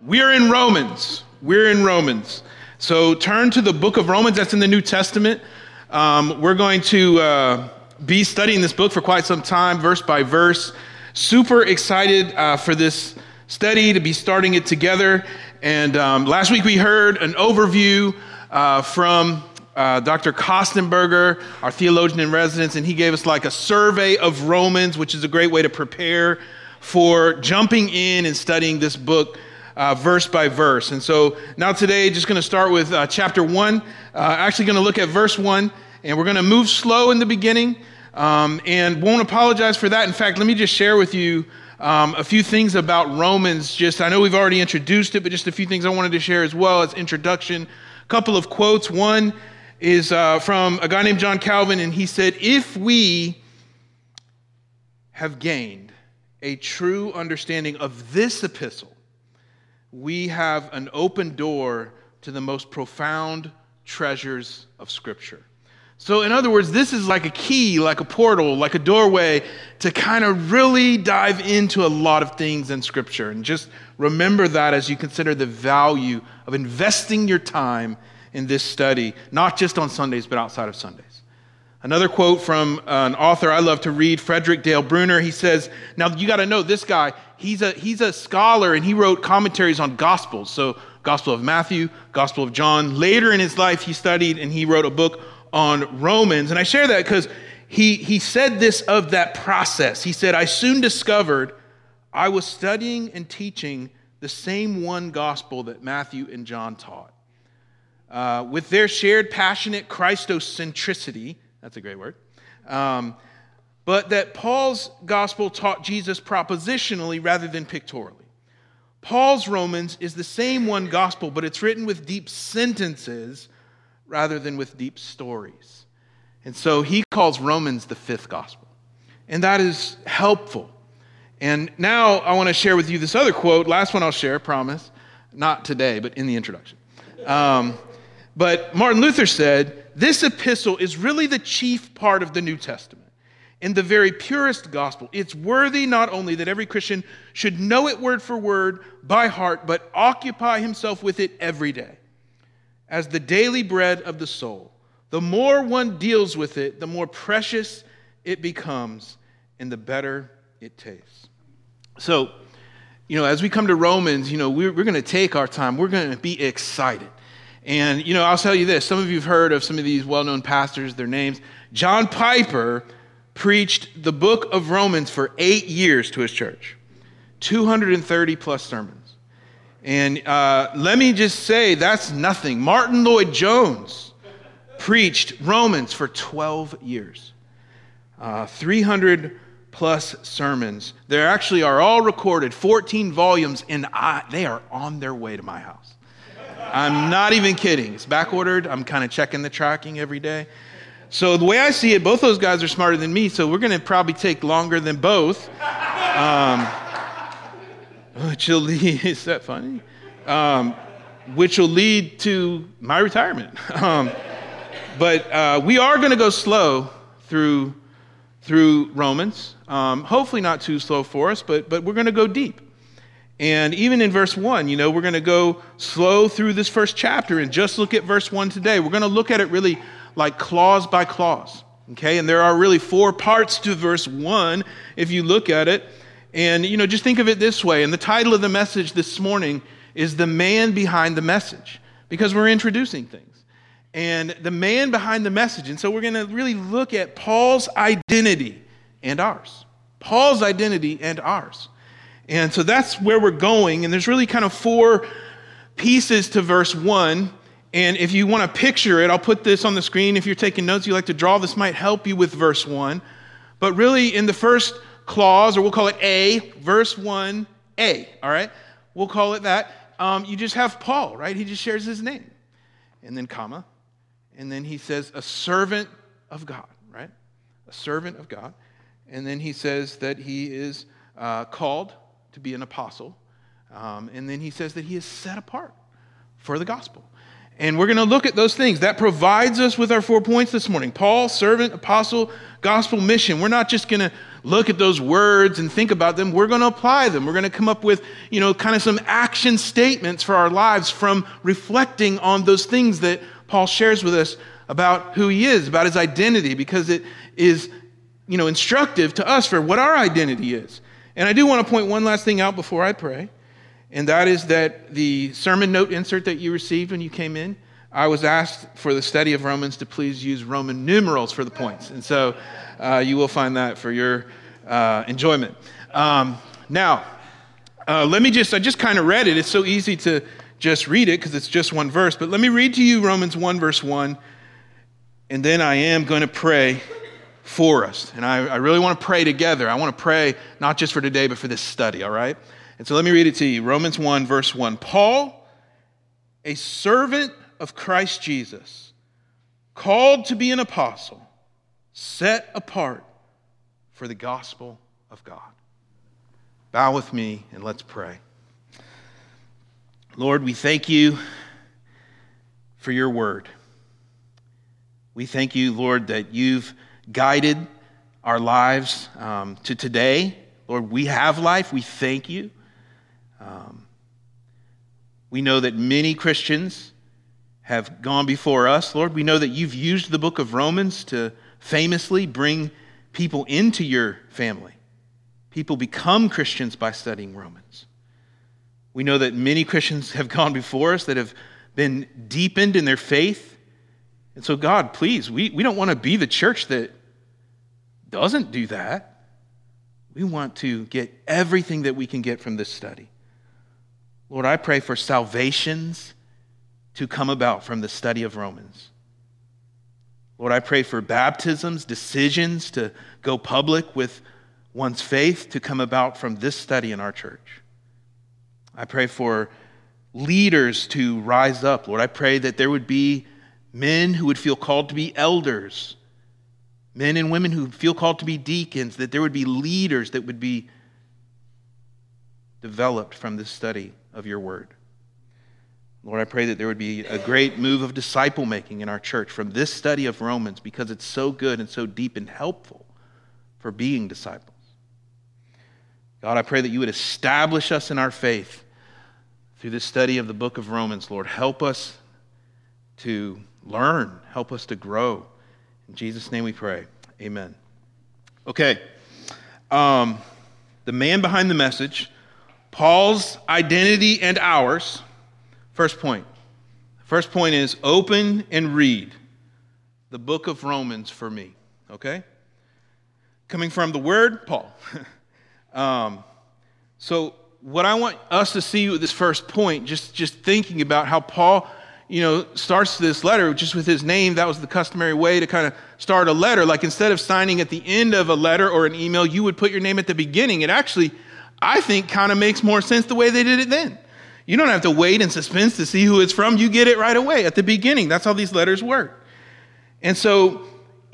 We're in Romans. We're in Romans. So turn to the book of Romans. That's in the New Testament. We're going to be studying this book for quite some time, verse by verse. Super excited for this study, to be starting it together. And last week we heard an overview from Dr. Kostenberger, our theologian in residence, and he gave us like a survey of Romans, which is a great way to prepare for jumping in and studying this book verse by verse. And so now today, just going to start with chapter 1. Actually going to look at verse 1, and we're going to move slow in the beginning and won't apologize for that. In fact, let me just share with you a few things about Romans. I know we've already introduced it, but just a few things I wanted to share as well as introduction. A couple of quotes. One is from a guy named John Calvin, and he said, "If we have gained a true understanding of this epistle, we have an open door to the most profound treasures of Scripture." So in other words, this is like a key, like a portal, like a doorway to kind of really dive into a lot of things in Scripture. And just remember that as you consider the value of investing your time in this study, not just on Sundays, but outside of Sundays. Another quote from an author I love to read, Frederick Dale Bruner. He says, now you got to know this guy, he's a scholar, and he wrote commentaries on Gospels. So Gospel of Matthew, Gospel of John. Later in his life, he studied and he wrote a book on Romans. And I share that because he said this of that process. He said, "I soon discovered I was studying and teaching the same one gospel that Matthew and John taught. With their shared passionate Christocentricity," that's a great word. But that Paul's gospel taught Jesus propositionally rather than pictorially. Paul's Romans is the same one gospel, but it's written with deep sentences rather than with deep stories. And so he calls Romans the fifth gospel. And that is helpful. And now I want to share with you this other quote. Last one I'll share, promise. Not today, but in the introduction. But Martin Luther said, "This epistle is really the chief part of the New Testament. In the very purest gospel, it's worthy not only that every Christian should know it word for word by heart, but occupy himself with it every day. As the daily bread of the soul, the more one deals with it, the more precious it becomes and the better it tastes." So, as we come to Romans, we're going to take our time. We're going to be excited. And, I'll tell you this. Some of you have heard of some of these well-known pastors, their names. John Piper preached the book of Romans for 8 years to his church. 230 plus sermons. And let me just say, that's nothing. Martin Lloyd-Jones preached Romans for 12 years. 300 plus sermons. They actually are all recorded, 14 volumes, and they are on their way to my house. I'm not even kidding. It's back-ordered. I'm kind of checking the tracking every day. So the way I see it, both those guys are smarter than me, so we're going to probably take longer than both. Which will lead, is that funny? Which will lead to my retirement. But we are going to go slow through Romans. Hopefully not too slow for us, but we're going to go deep. And even in verse 1, we're going to go slow through this first chapter and just look at verse 1 today. We're going to look at it really like clause by clause, okay? And there are really 4 parts to verse 1 if you look at it. And, just think of it this way. And the title of the message this morning is "The Man Behind the Message," because we're introducing things. And the man behind the message. And so we're going to really look at Paul's identity and ours. Paul's identity and ours. And so that's where we're going. And there's really kind of 4 pieces to verse 1. And if you want to picture it, I'll put this on the screen. If you're taking notes, you like to draw, this might help you with verse 1. But really in the first clause, or we'll call it A, verse 1A, all right? We'll call it that. You just have Paul, right? He just shares his name. And then comma. And then he says, a servant of God, right? A servant of God. And then he says that he is called to be an apostle. And then he says that he is set apart for the gospel. And we're going to look at those things. That provides us with our 4 points this morning. Paul, servant, apostle, gospel, mission. We're not just going to look at those words and think about them. We're going to apply them. We're going to come up with, kind of some action statements for our lives from reflecting on those things that Paul shares with us about who he is, about his identity, because it is, instructive to us for what our identity is. And I do want to point one last thing out before I pray. And that is that the sermon note insert that you received when you came in, I was asked for the study of Romans to please use Roman numerals for the points. And so you will find that for your enjoyment. Now, I just kind of read it. It's so easy to just read it because it's just one verse. But let me read to you Romans 1, verse 1. And then I am going to pray for us. And I really want to pray together. I want to pray not just for today, but for this study, all right? And so let me read it to you. Romans 1, verse 1. Paul, a servant of Christ Jesus, called to be an apostle, set apart for the gospel of God. Bow with me and let's pray. Lord, we thank you for your word. We thank you, Lord, that you've guided our lives to today. Lord, we have life. We thank you. We know that many Christians have gone before us. Lord, we know that you've used the book of Romans to famously bring people into your family. People become Christians by studying Romans. We know that many Christians have gone before us that have been deepened in their faith. And so, God, please, we don't want to be the church that doesn't do that. We want to get everything that we can get from this study. Lord, I pray for salvations to come about from the study of Romans. Lord, I pray for baptisms, decisions to go public with one's faith to come about from this study in our church. I pray for leaders to rise up. Lord, I pray that there would be men who would feel called to be elders, men and women who feel called to be deacons, that there would be leaders that would be developed from this study of your word. Lord, I pray that there would be a great move of disciple making in our church from this study of Romans because it's so good and so deep and helpful for being disciples. God, I pray that you would establish us in our faith through this study of the book of Romans. Lord, help us to learn, help us to grow. In Jesus' name we pray. Amen. Okay. The man behind the message, Paul's identity and ours. First point. First point is open and read the book of Romans for me. Okay? Coming from the word, Paul. So what I want us to see with this first point, just thinking about how Paul, starts this letter just with his name. That was the customary way to kind of start a letter. Like instead of signing at the end of a letter or an email, you would put your name at the beginning. It actually, I think, kind of makes more sense the way they did it then. You don't have to wait in suspense to see who it's from. You get it right away at the beginning. That's how these letters work. And so,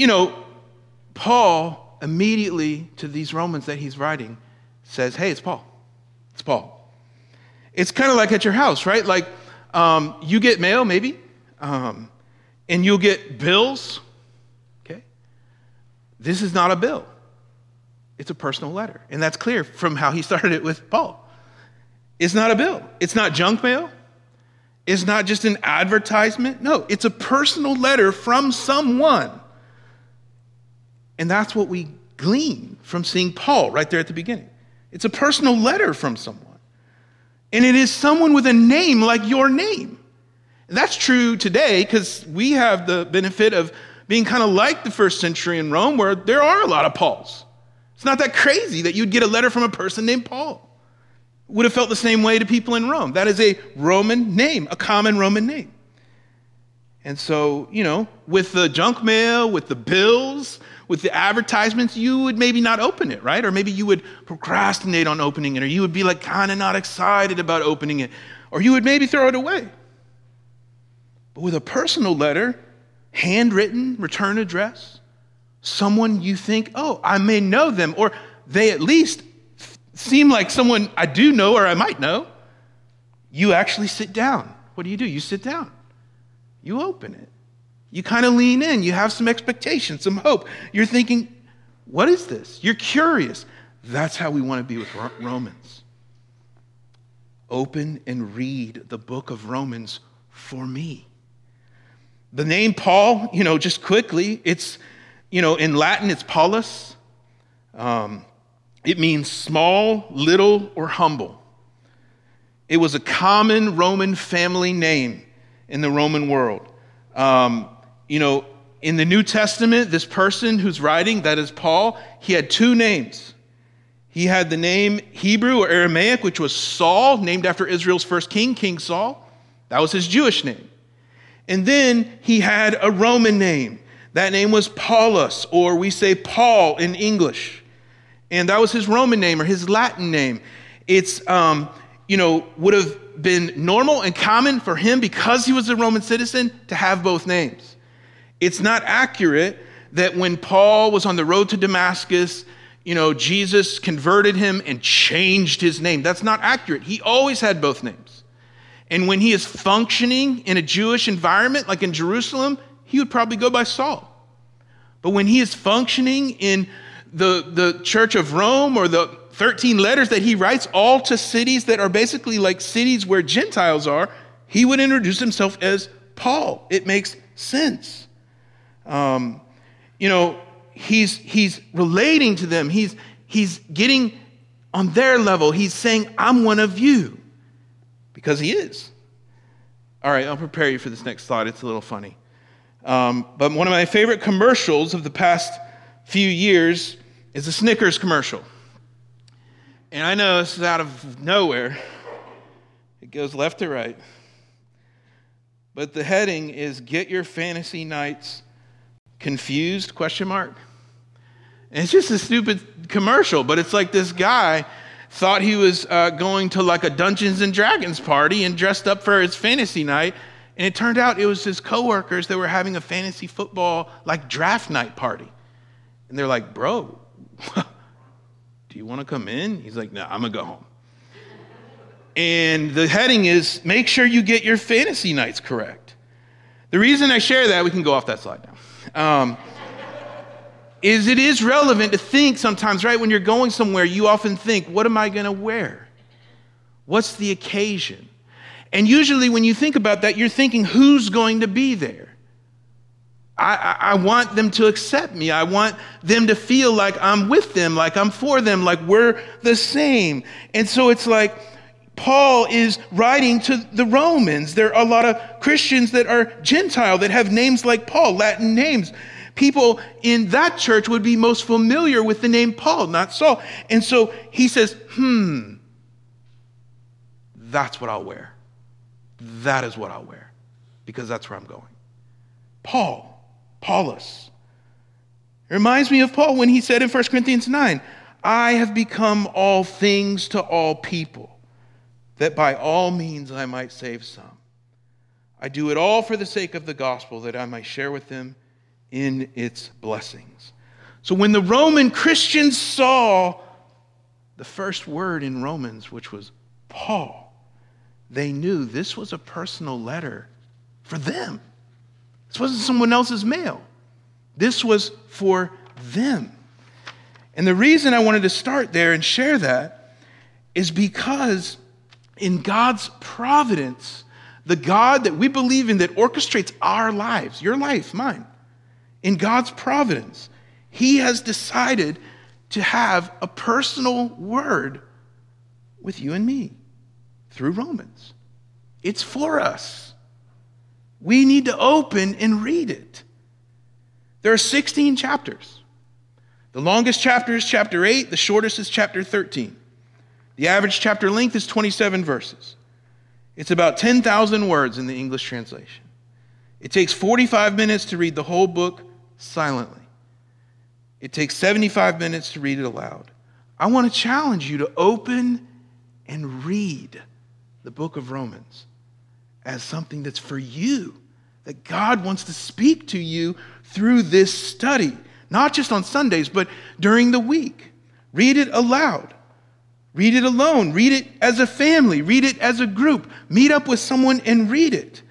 Paul immediately to these Romans that he's writing says, hey, it's Paul. It's Paul. It's kind of like at your house, right? Like you get mail maybe, and you'll get bills. Okay. This is not a bill. It's a personal letter. And that's clear from how he started it with Paul. It's not a bill. It's not junk mail. It's not just an advertisement. No, it's a personal letter from someone. And that's what we glean from seeing Paul right there at the beginning. It's a personal letter from someone. And it is someone with a name like your name. And that's true today because we have the benefit of being kind of like the first century in Rome where there are a lot of Pauls. It's not that crazy that you'd get a letter from a person named Paul. Would have felt the same way to people in Rome. That is a Roman name, a common Roman name. And so, with the junk mail, with the bills, with the advertisements, you would maybe not open it, right? Or maybe you would procrastinate on opening it, or you would be like kind of not excited about opening it, or you would maybe throw it away. But with a personal letter, handwritten, return address, someone you think, oh, I may know them, or they at least seem like someone I do know or I might know, you actually sit down. What do? You sit down. You open it. You kind of lean in. You have some expectation, some hope. You're thinking, what is this? You're curious. That's how we want to be with Romans. Open and read the book of Romans for me. The name Paul, just quickly, it's, in Latin, it's Paulus. It means small, little, or humble. It was a common Roman family name in the Roman world. In the New Testament, this person who's writing, that is Paul, he had two names. He had the name Hebrew or Aramaic, which was Saul, named after Israel's first king, King Saul. That was his Jewish name. And then he had a Roman name. That name was Paulus, or we say Paul in English. And that was his Roman name or his Latin name. It's, would have been normal and common for him, because he was a Roman citizen, to have both names. It's not accurate that when Paul was on the road to Damascus, Jesus converted him and changed his name. That's not accurate. He always had both names. And when he is functioning in a Jewish environment, like in Jerusalem, he would probably go by Saul. But when he is functioning in the Church of Rome, or the 13 letters that he writes, all to cities that are basically like cities where Gentiles are, he would introduce himself as Paul. It makes sense. He's relating to them. He's getting on their level. He's saying, I'm one of you, because he is. All right, I'll prepare you for this next slide. It's a little funny. But one of my favorite commercials of the past few years is a Snickers commercial. And I know this is out of nowhere. It goes left to right. But the heading is, "Get Your Fantasy Nights Confused?" ? And it's just a stupid commercial, but it's like this guy thought he was going to like a Dungeons and Dragons party and dressed up for his fantasy night. And it turned out it was his coworkers that were having a fantasy football like draft night party. And they're like, "Bro, do you want to come in?" He's like, "No, I'm going to go home." And the heading is, "Make sure you get your fantasy nights correct." The reason I share that, we can go off that slide now, is it is relevant to think sometimes, right? When you're going somewhere, you often think, what am I going to wear? What's the occasion? And usually when you think about that, you're thinking, who's going to be there? I want them to accept me. I want them to feel like I'm with them, like I'm for them, like we're the same. And so it's like Paul is writing to the Romans. There are a lot of Christians that are Gentile that have names like Paul, Latin names. People in that church would be most familiar with the name Paul, not Saul. And so he says, that's what I'll wear. That is what I'll wear, because that's where I'm going. Paulus. It reminds me of Paul when he said in 1 Corinthians 9, "I have become all things to all people, that by all means I might save some. I do it all for the sake of the gospel, that I might share with them in its blessings." So when the Roman Christians saw the first word in Romans, which was Paul, they knew this was a personal letter for them. This wasn't someone else's mail. This was for them. And the reason I wanted to start there and share that is because in God's providence, the God that we believe in, that orchestrates our lives, your life, mine, in God's providence, he has decided to have a personal word with you and me through Romans. It's for us. We need to open and read it. There are 16 chapters. The longest chapter is chapter 8. The shortest is chapter 13. The average chapter length is 27 verses. It's about 10,000 words in the English translation. It takes 45 minutes to read the whole book silently. It takes 75 minutes to read it aloud. I want to challenge you to open and read the book of Romans as something that's for you, that God wants to speak to you through this study, not just on Sundays, but during the week. Read it aloud. Read it alone. Read it as a family. Read it as a group. Meet up with someone and read it.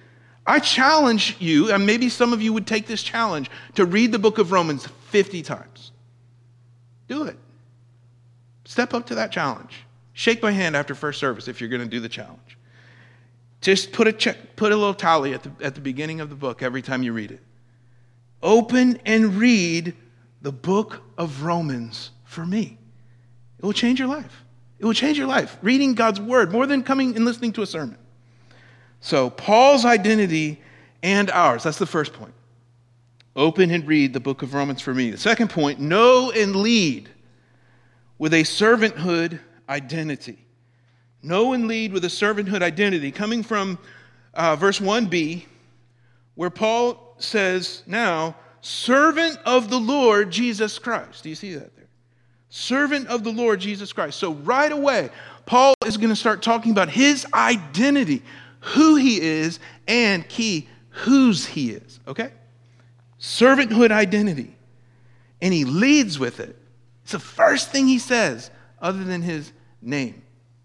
I challenge you, and maybe some of you would take this challenge, to read the book of Romans 50 times. Do it. Step up to that challenge. Shake my hand after first service if you're going to do the challenge. Just put a little tally at the beginning of the book every time you read it. Open and read the book of Romans for me. It will change your life. It will change your life. Reading God's word more than coming and listening to a sermon. So Paul's identity and ours. That's the first point. Open and read the book of Romans for me. The second point, know and lead with a servanthood identity. Know and lead with a servanthood identity. Coming from verse 1b, where Paul says, now, servant of the Lord Jesus Christ. Do you see that there? Servant of the Lord Jesus Christ. So right away, Paul is going to start talking about his identity, who he is, and key, whose he is. Okay? Servanthood identity. And he leads with it. It's the first thing he says other than his name.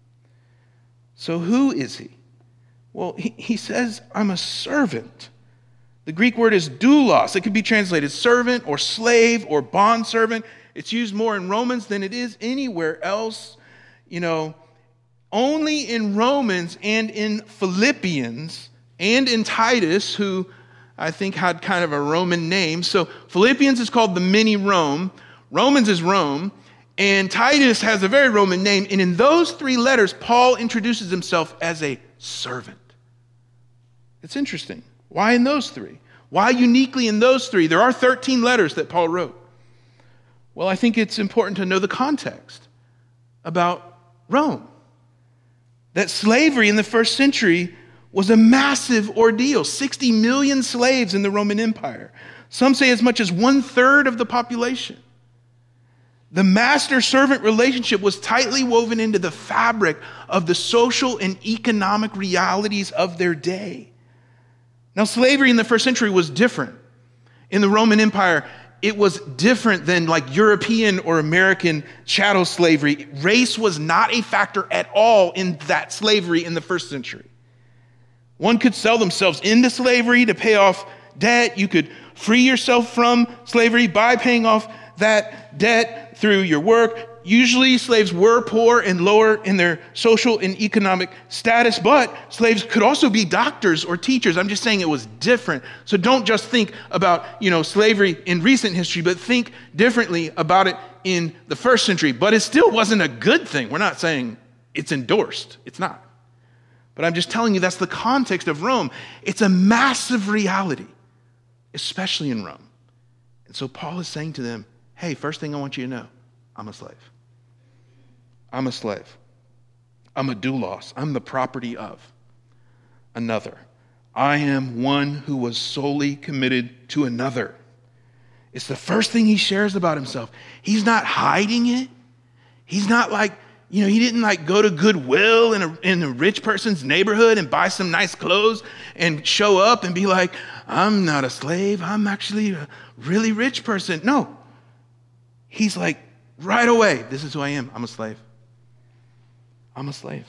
So who is he? Well, he says, I'm a servant. The Greek word is doulos. It could be translated servant or slave or bondservant. It's used more in Romans than it is anywhere else. You know, only in Romans and in Philippians and in Titus, who I think had kind of a Roman name. So Philippians is called the mini Rome. Romans is Rome. And Titus has a very Roman name. And in those three letters, Paul introduces himself as a servant. It's interesting. Why in those three? Why uniquely in those three? There are 13 letters that Paul wrote. Well, I think it's important to know the context about Rome. That slavery in the first century was a massive ordeal. 60 million slaves in the Roman Empire. Some say as much as 1/3 of the population. The master-servant relationship was tightly woven into the fabric of the social and economic realities of their day. Now, slavery in the first century was different. In the Roman Empire, it was different than like European or American chattel slavery. Race was not a factor at all in that slavery in the first century. One could sell themselves into slavery to pay off debt. You could free yourself from slavery by paying off that debt through your work. Usually slaves were poor and lower in their social and economic status, but slaves could also be doctors or teachers. I'm just saying it was different. So don't just think about, slavery in recent history, but think differently about it in the first century. But it still wasn't a good thing. We're not saying it's endorsed. It's not. But I'm just telling you that's the context of Rome. It's a massive reality, especially in Rome. And so Paul is saying to them, hey, first thing I want you to know, I'm a slave. I'm a slave. I'm a doulos. I'm the property of another. I am one who was solely committed to another. It's the first thing he shares about himself. He's not hiding it. He's not like, he didn't like go to Goodwill in a rich person's neighborhood and buy some nice clothes and show up and be like, I'm not a slave. I'm actually a really rich person. No. He's like, right away, this is who I am. I'm a slave. I'm a slave.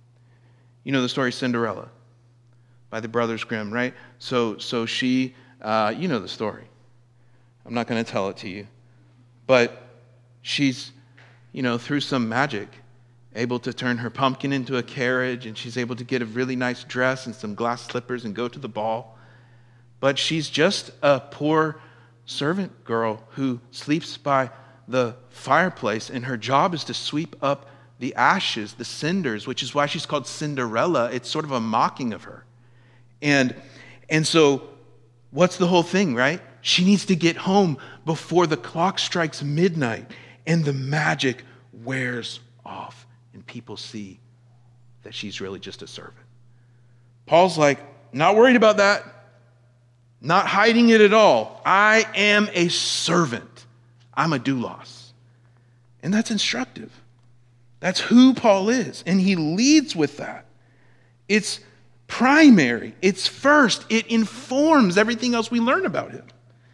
You know the story Cinderella by the Brothers Grimm, right? So she, you know the story. I'm not going to tell it to you. But she's, through some magic, able to turn her pumpkin into a carriage, and she's able to get a really nice dress and some glass slippers and go to the ball. But she's just a poor servant girl who sleeps by the fireplace, and her job is to sweep up the ashes, the cinders, which is why she's called Cinderella. It's sort of a mocking of her. And so what's the whole thing, right? She needs to get home before the clock strikes midnight and the magic wears off and people see that she's really just a servant. Paul's like, not worried about that, not hiding it at all. I am a servant. I'm a doulos. And that's instructive. That's who Paul is. And he leads with that. It's primary. It's first. It informs everything else we learn about him.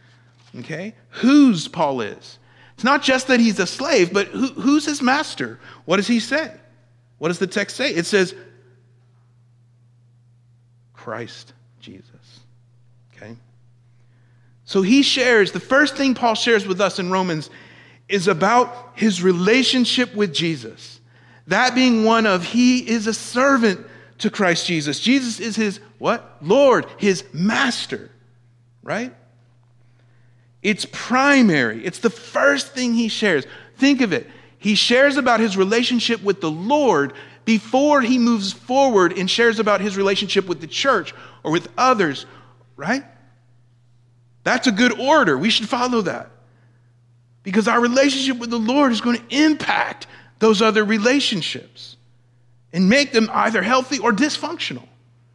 Okay? Whose Paul is. It's not just that he's a slave, but who's his master? What does he say? What does the text say? It says, Christ Jesus. Okay? So he shares, the first thing Paul shares with us in Romans is about his relationship with Jesus. That being one of, he is a servant to Christ Jesus. Jesus is his what? Lord, his master, right? It's primary. It's the first thing he shares. Think of it. He shares about his relationship with the Lord before he moves forward and shares about his relationship with the church or with others, right? That's a good order. We should follow that. Because our relationship with the Lord is going to impact those other relationships and make them either healthy or dysfunctional.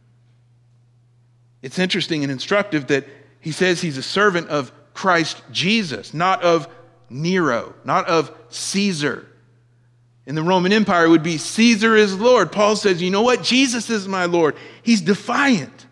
It's interesting and instructive that he says he's a servant of Christ Jesus, not of Nero, not of Caesar. In the Roman Empire, it would be Caesar is Lord. Paul says, you know what? Jesus is my Lord. He's defiant.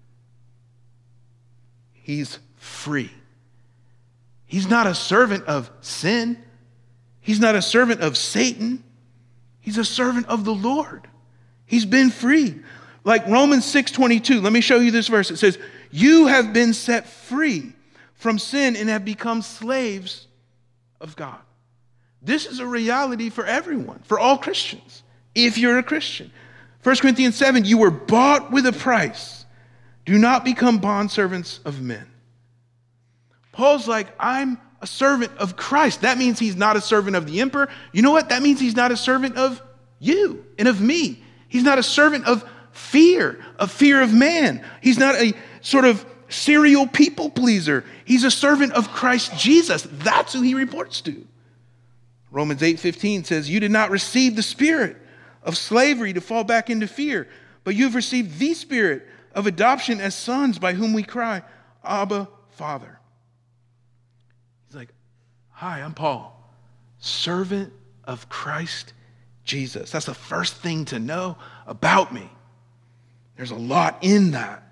He's free. He's not a servant of sin. He's not a servant of Satan. He's a servant of the Lord. He's been freed. Like Romans 6:22, let me show you this verse. It says, you have been set free from sin and have become slaves of God. This is a reality for everyone, for all Christians, if you're a Christian. 1 Corinthians 7, you were bought with a price. Do not become bondservants of men. Paul's like, I'm a servant of Christ. That means he's not a servant of the emperor. You know what? That means he's not a servant of you and of me. He's not a servant of fear of man. He's not a sort of serial people pleaser. He's a servant of Christ Jesus. That's who he reports to. Romans 8:15 says, you did not receive the spirit of slavery to fall back into fear, but you've received the spirit of adoption as sons by whom we cry, Abba, Father. He's like, hi, I'm Paul, servant of Christ Jesus. That's the first thing to know about me. There's a lot in that.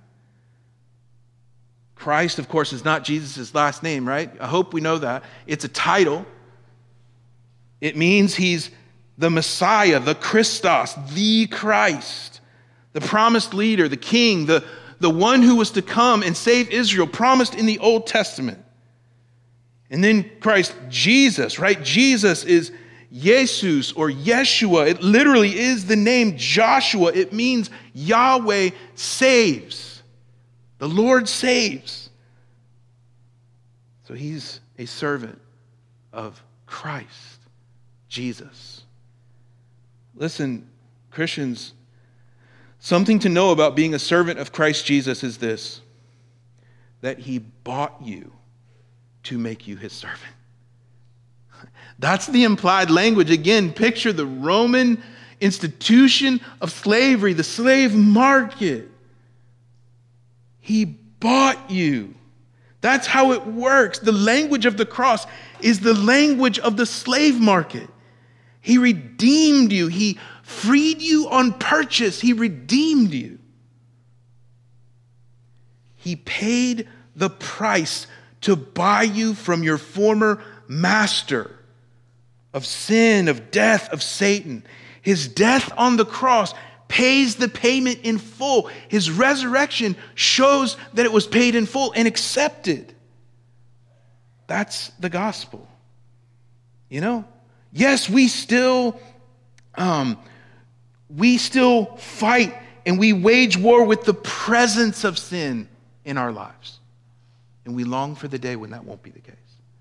Christ, of course, is not Jesus' last name, right? I hope we know that. It's a title. It means he's the Messiah, the Christos, the Christ, the promised leader, the king, the one who was to come and save Israel, promised in the Old Testament. And then Christ Jesus, right? Jesus is Jesus or Yeshua. It literally is the name Joshua. It means Yahweh saves. The Lord saves. So he's a servant of Christ, Jesus. Listen, Christians, something to know about being a servant of Christ Jesus is this, that he bought you to make you his servant. That's the implied language. Again, picture the Roman institution of slavery, the slave market. He bought you. That's how it works. The language of the cross is the language of the slave market. He redeemed you. He freed you on purchase. He redeemed you. He paid the price to buy you from your former master of sin, of death, of Satan. His death on the cross pays the payment in full. His resurrection shows that it was paid in full and accepted. That's the gospel. You know? Yes, we still fight and we wage war with the presence of sin in our lives. And we long for the day when that won't be the case.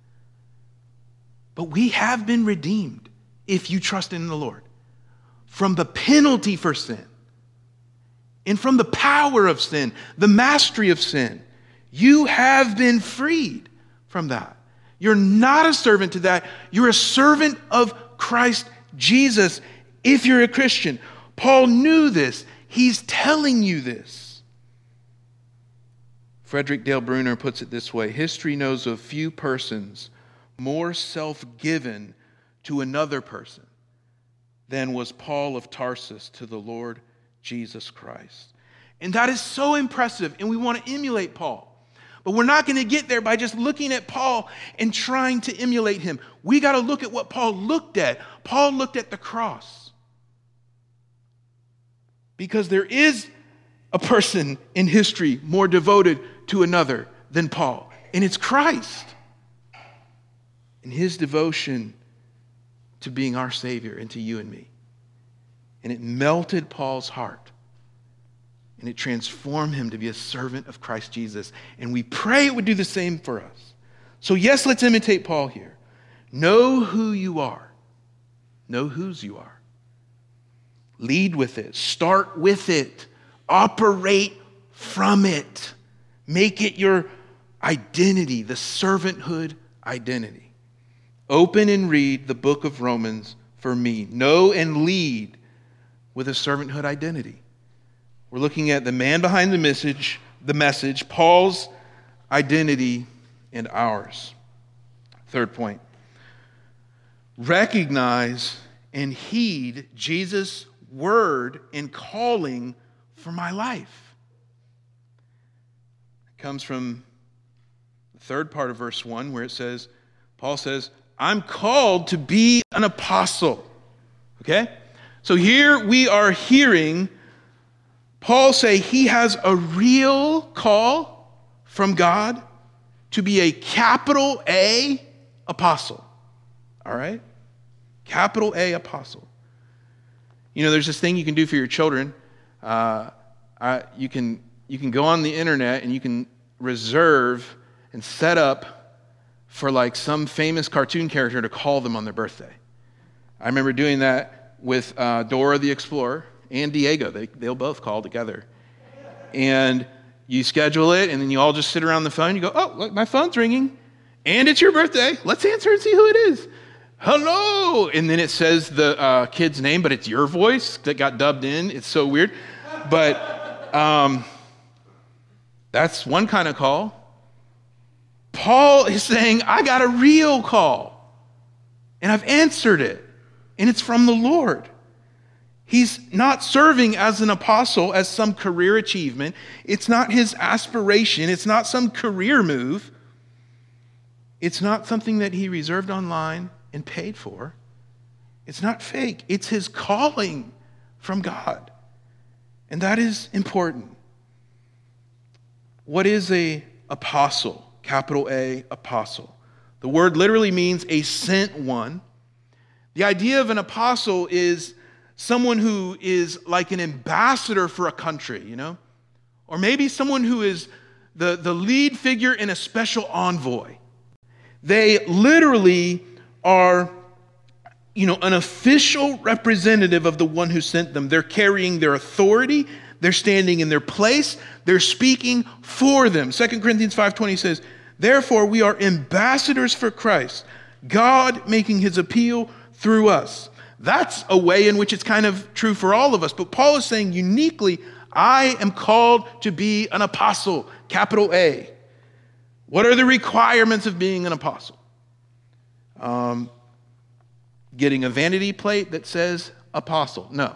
But we have been redeemed, if you trust in the Lord, from the penalty for sin and from the power of sin, the mastery of sin. You have been freed from that. You're not a servant to that. You're a servant of Christ Jesus if you're a Christian. Paul knew this. He's telling you this. Frederick Dale Bruner puts it this way: history knows of few persons more self-given to another person than was Paul of Tarsus to the Lord Jesus Christ. And that is so impressive, and we want to emulate Paul. But we're not going to get there by just looking at Paul and trying to emulate him. We got to look at what Paul looked at. Paul looked at the cross. Because there is a person in history more devoted to another than Paul, and it's Christ and his devotion to being our Savior and to you and me. And it melted Paul's heart, and it transformed him to be a servant of Christ Jesus. And we pray it would do the same for us. So yes, let's imitate Paul here. Know who you are. Know whose you are. Lead with it. Start with it. Operate from it. Make it your identity, the servanthood identity. Open and read the book of Romans for me. Know and lead with a servanthood identity. We're looking at the man behind the message, Paul's identity and ours. Third point. Recognize and heed Jesus' word and calling for my life. It comes from the third part of verse 1 where it says, Paul says, I'm called to be an apostle. Okay? So here we are hearing Paul say he has a real call from God to be a capital A apostle. All right? Capital A apostle. You know, there's this thing you can do for your children. You can go on the internet and you can reserve and set up for like some famous cartoon character to call them on their birthday. I remember doing that with Dora the Explorer and Diego. They'll both call together. And you schedule it, and then you all just sit around the phone. You go, oh, look, my phone's ringing, and it's your birthday. Let's answer and see who it is. Hello! And then it says the kid's name, but it's your voice that got dubbed in. It's so weird. But that's one kind of call. Paul is saying, I got a real call, and I've answered it, and it's from the Lord. He's not serving as an apostle as some career achievement. It's not his aspiration. It's not some career move. It's not something that he reserved online and paid for. It's not fake. It's his calling from God. And that is important. What is an apostle? Capital A, apostle. The word literally means a sent one. The idea of an apostle is someone who is like an ambassador for a country, you know? Or maybe someone who is the lead figure in a special envoy. They literally are, an official representative of the one who sent them. They're carrying their authority. They're standing in their place. They're speaking for them. 2 Corinthians 5:20 says, therefore we are ambassadors for Christ, God making his appeal through us. That's a way in which it's kind of true for all of us. But Paul is saying uniquely, I am called to be an apostle, capital A. What are the requirements of being an apostle? Getting a vanity plate that says apostle. No.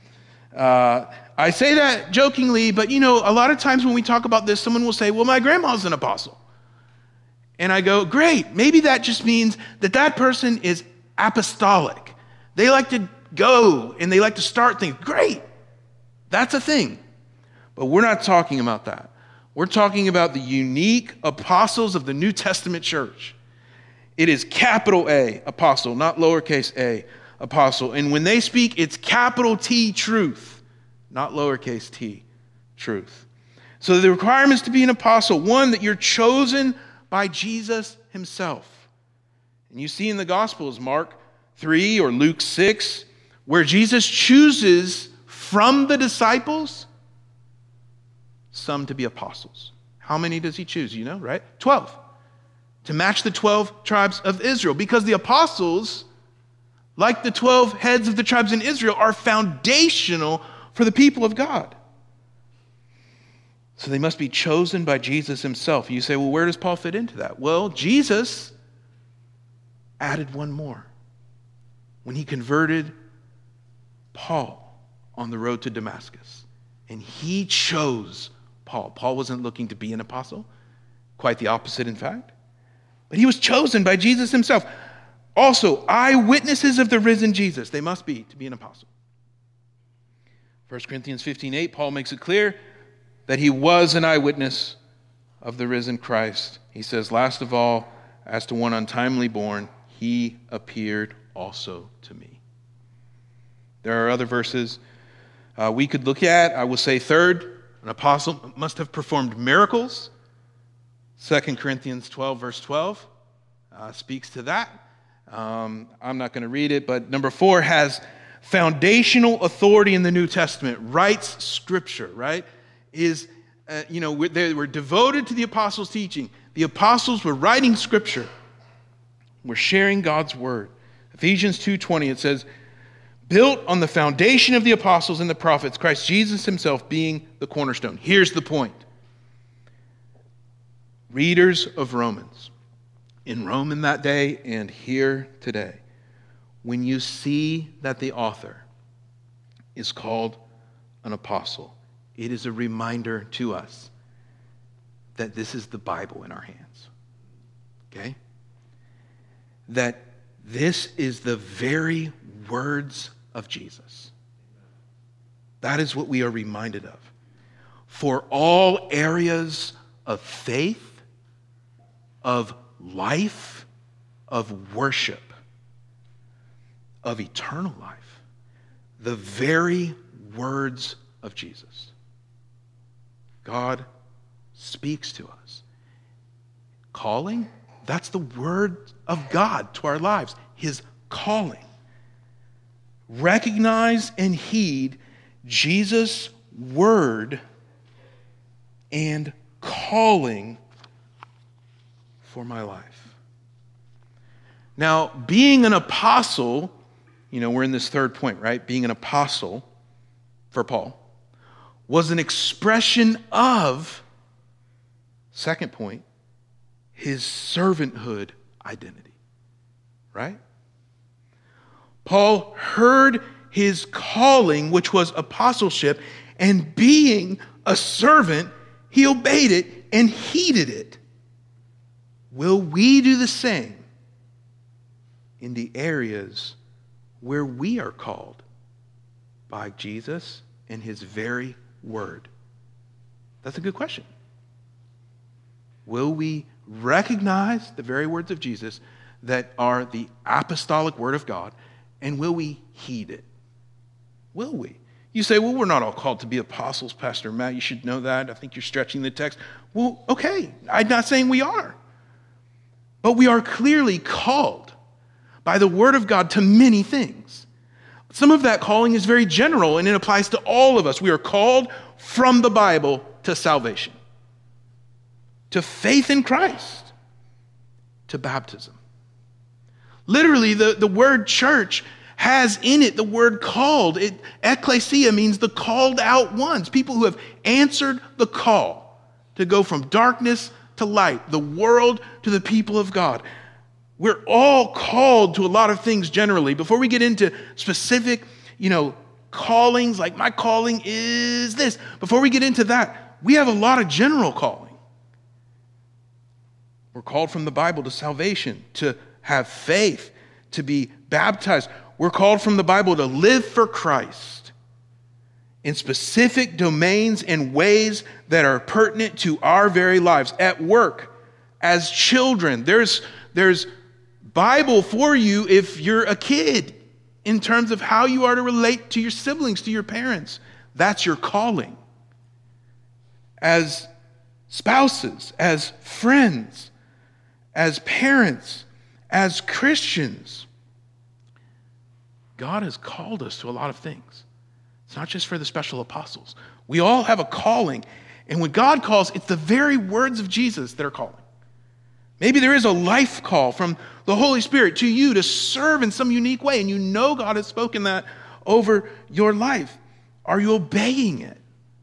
I say that jokingly, but a lot of times when we talk about this, someone will say, well, my grandma's an apostle. And I go, great. Maybe that just means that person is apostolic. They like to go and they like to start things. Great. That's a thing. But we're not talking about that. We're talking about the unique apostles of the New Testament church. It is capital A, apostle, not lowercase a, apostle. And when they speak, it's capital T, truth, not lowercase t, truth. So the requirements to be an apostle, one, that you're chosen by Jesus himself. And you see in the Gospels, Mark 3 or Luke 6, where Jesus chooses from the disciples some to be apostles. How many does he choose? You know, right? 12. To match the 12 tribes of Israel. Because the apostles, like the 12 heads of the tribes in Israel, are foundational for the people of God. So they must be chosen by Jesus himself. You say, well, where does Paul fit into that? Well, Jesus added one more. When he converted Paul on the road to Damascus. And he chose Paul. Paul wasn't looking to be an apostle. Quite the opposite, in fact. But he was chosen by Jesus himself. Also, eyewitnesses of the risen Jesus. They must be to be an apostle. 1 Corinthians 15:8, Paul makes it clear that he was an eyewitness of the risen Christ. He says, last of all, as to one untimely born, he appeared also to me. There are other verses we could look at. I will say third, an apostle must have performed miracles. 2 Corinthians 12, verse 12 speaks to that. I'm not going to read it, but number 4 has foundational authority in the New Testament, writes Scripture, right? They were devoted to the apostles' teaching. The apostles were writing Scripture. We're sharing God's word. Ephesians 2:20, it says, built on the foundation of the apostles and the prophets, Christ Jesus himself being the cornerstone. Here's the point. Readers of Romans, in Rome in that day and here today, when you see that the author is called an apostle, it is a reminder to us that this is the Bible in our hands. Okay? That this is the very words of Jesus. That is what we are reminded of. For all areas of faith, of life, of worship, of eternal life, the very words of Jesus. God speaks to us. Calling, that's the word of God to our lives, his calling. Recognize and heed Jesus' word and calling for my life. Now, being an apostle, we're in this third point, right? Being an apostle for Paul was an expression of, second point, his servanthood identity, right? Paul heard his calling, which was apostleship, and being a servant, he obeyed it and heeded it. Will we do the same in the areas where we are called by Jesus and his very word? That's a good question. Will we recognize the very words of Jesus that are the apostolic word of God, and will we heed it? Will we? You say, well, we're not all called to be apostles, Pastor Matt. You should know that. I think you're stretching the text. Well, okay. I'm not saying we are. But we are clearly called by the word of God to many things. Some of that calling is very general, and it applies to all of us. We are called from the Bible to salvation, to faith in Christ, to baptism. Literally, the word church has in it the word called. Ecclesia means the called out ones, people who have answered the call to go from darkness to light, the world to the people of God. We're all called to a lot of things generally. Before we get into specific, callings, like my calling is this. Before we get into that, we have a lot of general calling. We're called from the Bible to salvation, to have faith, to be baptized. We're called from the Bible to live for Christ in specific domains and ways that are pertinent to our very lives. At work, as children, there's Bible for you if you're a kid in terms of how you are to relate to your siblings, to your parents. That's your calling. As spouses, as friends, as parents, as Christians, God has called us to a lot of things. It's not just for the special apostles. We all have a calling, and when God calls, it's the very words of Jesus that are calling. Maybe there is a life call from the Holy Spirit to you to serve in some unique way, and you know God has spoken that over your life. Are you obeying it?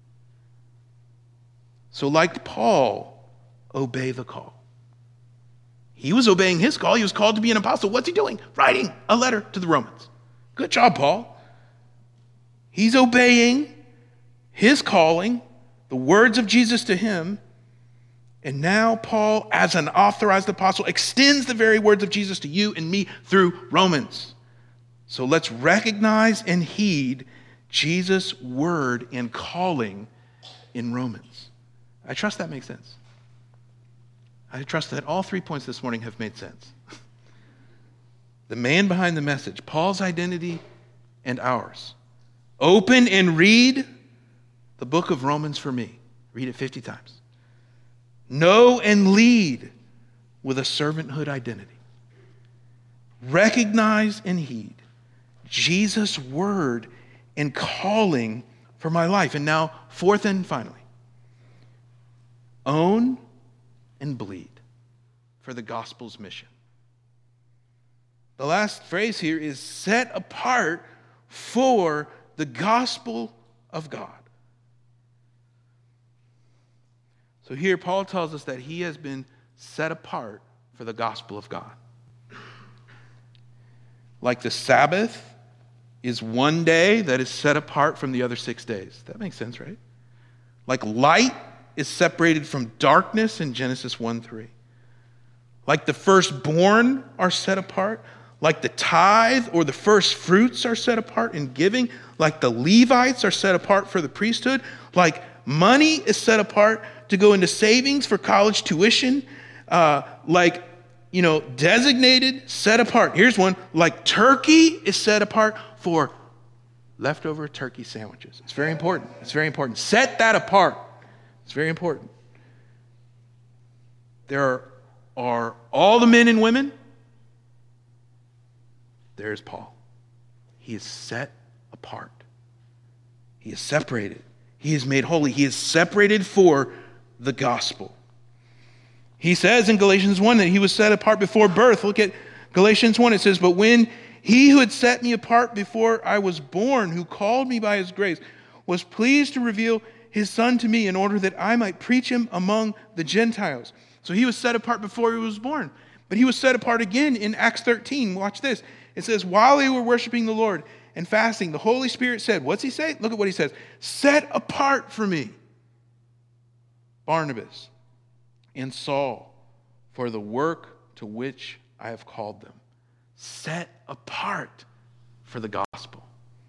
So like Paul, obey the call. He was obeying his call. He was called to be an apostle. What's he doing? Writing a letter to the Romans. Good job, Paul. He's obeying his calling, the words of Jesus to him. And now Paul, as an authorized apostle, extends the very words of Jesus to you and me through Romans. So let's recognize and heed Jesus' word and calling in Romans. I trust that makes sense. I trust that all 3 points this morning have made sense. The man behind the message, Paul's identity and ours. Open and read the book of Romans for me. Read it 50 times. Know and lead with a servanthood identity. Recognize and heed Jesus' word and calling for my life. And now, fourth and finally, own and bleed for the gospel's mission. The last phrase here is set apart for the gospel of God. So here Paul tells us that he has been set apart for the gospel of God. Like the Sabbath is one day that is set apart from the other 6 days. That makes sense, right? Like light is separated from darkness in Genesis 1:3. Like the firstborn are set apart. Like the tithe or the first fruits are set apart in giving. Like the Levites are set apart for the priesthood. Like money is set apart to go into savings for college tuition. Designated, set apart. Here's one. Like turkey is set apart for leftover turkey sandwiches. It's very important. It's very important. Set that apart. It's very important. There are all the men and women. There's Paul. He is set apart. He is separated. He is made holy. He is separated for the gospel. He says in Galatians 1 that he was set apart before birth. Look at Galatians 1. It says, but when he who had set me apart before I was born, who called me by his grace, was pleased to reveal his son to me in order that I might preach him among the Gentiles. So he was set apart before he was born. But he was set apart again in Acts 13. Watch this. It says, while they were worshiping the Lord and fasting, the Holy Spirit said, what's he say? Look at what he says. Set apart for me Barnabas and Saul for the work to which I have called them. Set apart for the gospel.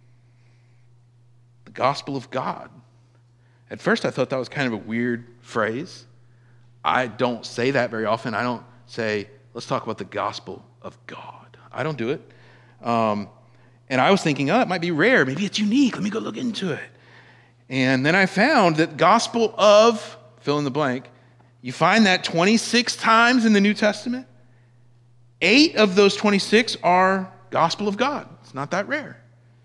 The gospel of God. At first I thought that was kind of a weird phrase. I don't say that very often. I don't say, let's talk about the gospel of God. I don't do it. And I was thinking, it might be rare. Maybe it's unique. Let me go look into it. And then I found that gospel of, fill in the blank, you find that 26 times in the New Testament. 8 of those 26 are gospel of God. It's not that rare.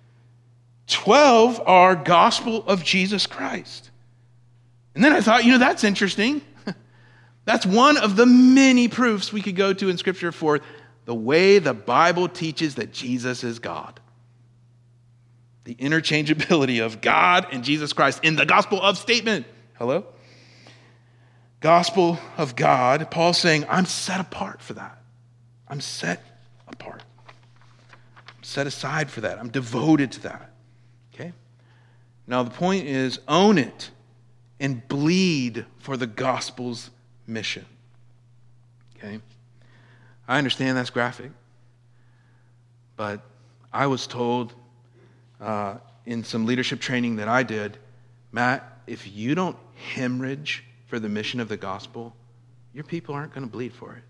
12 are gospel of Jesus Christ. And then I thought, that's interesting. That's one of the many proofs we could go to in Scripture for the way the Bible teaches that Jesus is God. The interchangeability of God and Jesus Christ in the gospel of statement. Hello? Gospel of God. Paul's saying, I'm set apart for that. I'm set apart. I'm set aside for that. I'm devoted to that. Okay? Now the point is, own it and bleed for the gospel's mission. Okay? I understand that's graphic, but I was told in some leadership training that I did, Matt, if you don't hemorrhage for the mission of the gospel, your people aren't going to bleed for it.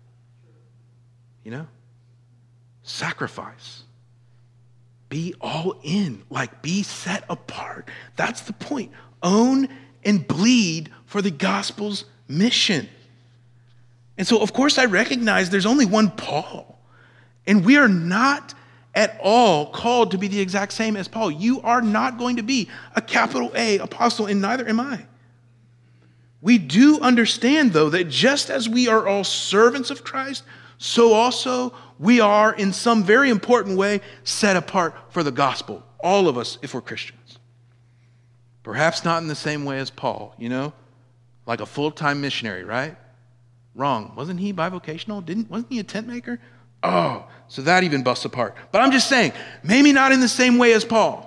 Sacrifice. Be all in, be set apart. That's the point. Own and bleed for the gospel's mission. And so, of course, I recognize there's only one Paul. And we are not at all called to be the exact same as Paul. You are not going to be a capital A apostle, and neither am I. We do understand, though, that just as we are all servants of Christ, so also we are, in some very important way, set apart for the gospel. All of us, if we're Christians. Perhaps not in the same way as Paul, like a full-time missionary, right? Wrong. Wasn't he bivocational? Wasn't he a tent maker? Oh, so that even busts apart. But I'm just saying, maybe not in the same way as Paul.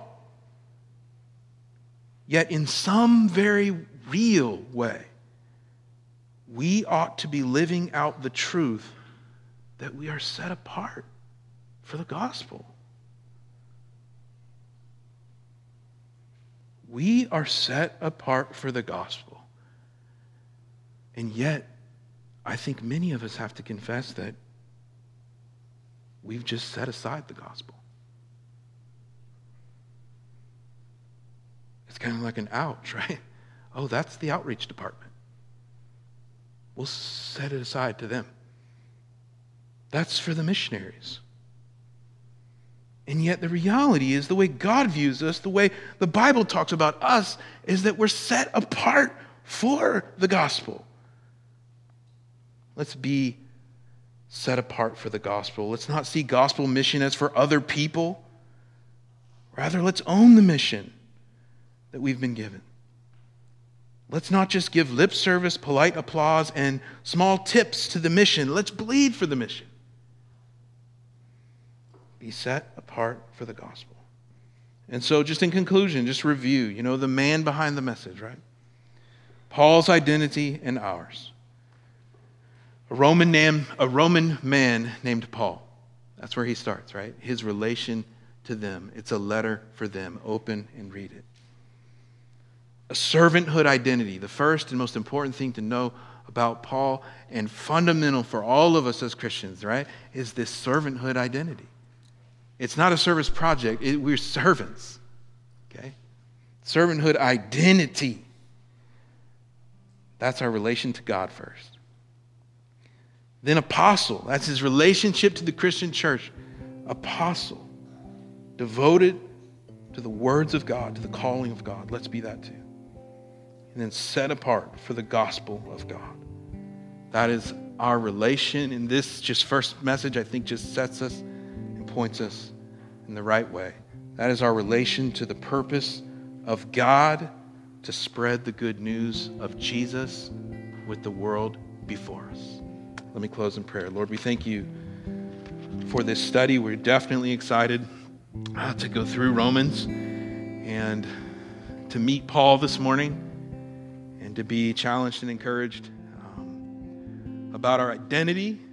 Yet in some very real way, we ought to be living out the truth that we are set apart for the gospel. We are set apart for the gospel. And yet, I think many of us have to confess that we've just set aside the gospel. It's kind of like an ouch, right? Oh, that's the outreach department. We'll set it aside to them. That's for the missionaries. And yet the reality is the way God views us, the way the Bible talks about us, is that we're set apart for the gospel. Let's be set apart for the gospel. Let's not see gospel mission as for other people. Rather, let's own the mission that we've been given. Let's not just give lip service, polite applause, and small tips to the mission. Let's bleed for the mission. Be set apart for the gospel. And so just in conclusion, just review, the man behind the message, right? Paul's identity and ours. A Roman man named Paul. That's where he starts, right? His relation to them. It's a letter for them. Open and read it. A servanthood identity. The first and most important thing to know about Paul, and fundamental for all of us as Christians, right, is this servanthood identity. It's not a service project. We're servants. Okay? Servanthood identity. That's our relation to God first. Then apostle. That's his relationship to the Christian church. Apostle. Devoted to the words of God, to the calling of God. Let's be that too. And then set apart for the gospel of God. That is our relation. And this just first message, I think, just sets us and points us in the right way. That is our relation to the purpose of God to spread the good news of Jesus with the world before us. Let me close in prayer. Lord, we thank you for this study. We're definitely excited to go through Romans and to meet Paul this morning and to be challenged and encouraged about our identity,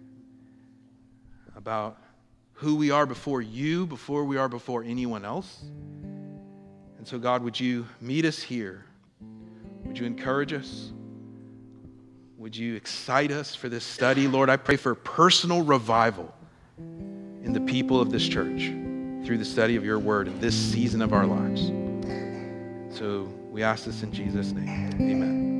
about who we are before you, before we are before anyone else. And so, God, would you meet us here? Would you encourage us? Would you excite us for this study? Lord, I pray for personal revival in the people of this church through the study of your word in this season of our lives. So we ask this in Jesus' name. Amen.